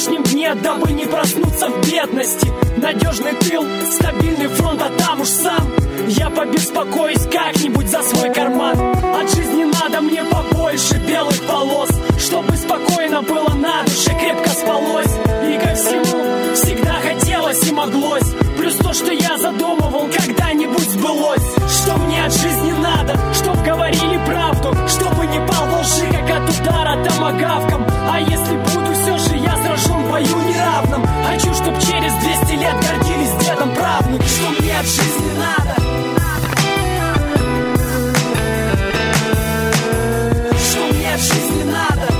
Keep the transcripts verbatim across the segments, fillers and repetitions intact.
завтрашнем дне, дабы не проснуться в бедности. Надежный тыл, стабильный фронт, а там уж сам я побеспокоюсь как-нибудь за свой карман. От жизни надо мне побольше белых полос, чтобы спокойно было на душе, крепко спалось. И ко всему всегда хотелось и моглось. Плюс то, что я задумывал, когда-нибудь сбылось. Что мне от жизни надо? Чтоб говорили правду, чтобы не пал во лжи, как от удара томагавком. А если буду все же я сражен в бою неравном, хочу, чтоб через двести лет гордились дедом правнук. Что мне от жизни надо? Что мне от жизни надо?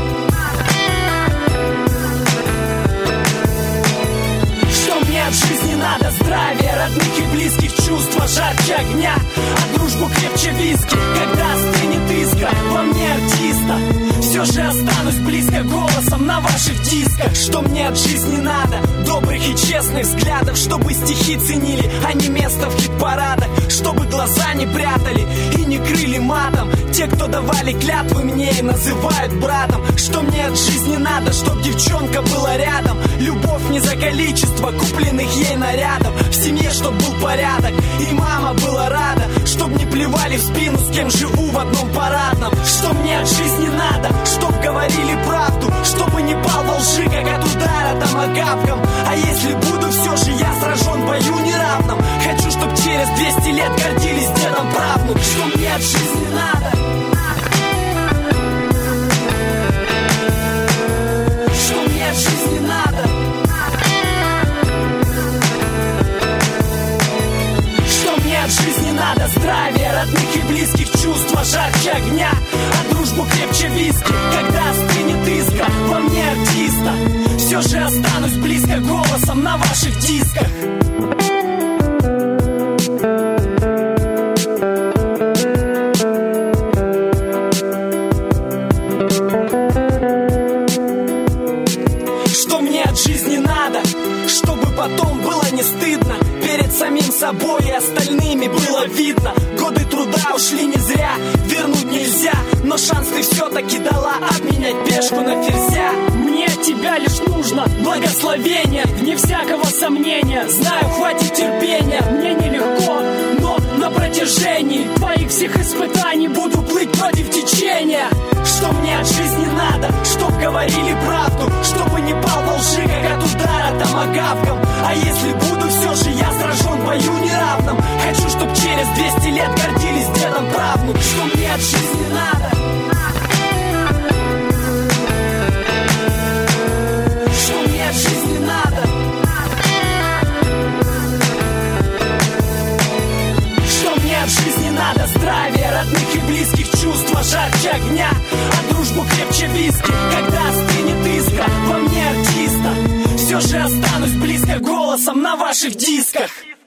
Что мне от жизни надо? Здравия, родных и близких, чувства жарче огня, а дружбу крепче виски. Когда стынет искра во мне артиста, все же останусь близко голосом на ваших дисках. Что мне от жизни надо? Добрых и честных взглядов, чтобы стихи ценили, а не место в хит-парадах. Чтобы глаза не прятали и не крыли матом те, кто давали клятвы мне и называют братом. Что мне от жизни надо? Чтоб девчонка была рядом, любовь не за количество купленных ей нарядов. В семье чтоб был порядок и мама была рада, чтоб не плевали в спину, с кем живу в одном парадном. Что мне от жизни надо? Чтоб говорили правду, чтобы не пал во лжи, как от удара томагавком. А если буду все же я сражен в бою неравном, хочу, чтоб через двести лет гордились дедом правнук. Что мне от жизни надо? Что мне от жизни надо? Что мне от жизни надо? Здравия, родных и близких, чувства жарче огня, а дружбу крепче виски. Когда стынет искра во мне артиста, все же останусь близко голосом на ваших дисках. Что мне от жизни надо? Чтобы потом было не стыдно перед самим собой и остальными было видно. Годы труда ушли не зря, вернуть нельзя, но шанс ты все-таки дала обменять пешку на ферзя. Мне от тебя лишь нужно благословение, вне всякого сомнения. Знаю, хватит терпения, мне нелегко, но на протяжении твоих всех испытаний буду плыть против течения. Что мне от жизни надо? Чтоб говорили правду, чтобы не пал во лжи, как от удара томагавком. А если буду все же я сражен в бою неравном, хочу, чтоб через двести лет гордились дедом правнук. Что мне от жизни надо? Что мне от жизни надо? Что мне от жизни надо? Здравия, родных и близких, чувства жарче огня, а дружбу крепче виски. Когда стынет искра во мне артиста, все же останусь близко голосом на ваших дисках.